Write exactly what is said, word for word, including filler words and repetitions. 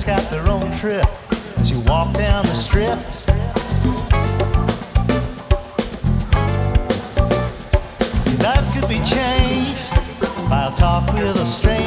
everybody's got their own trip. As you walk down the strip, your life could be changed by a talk with a stranger.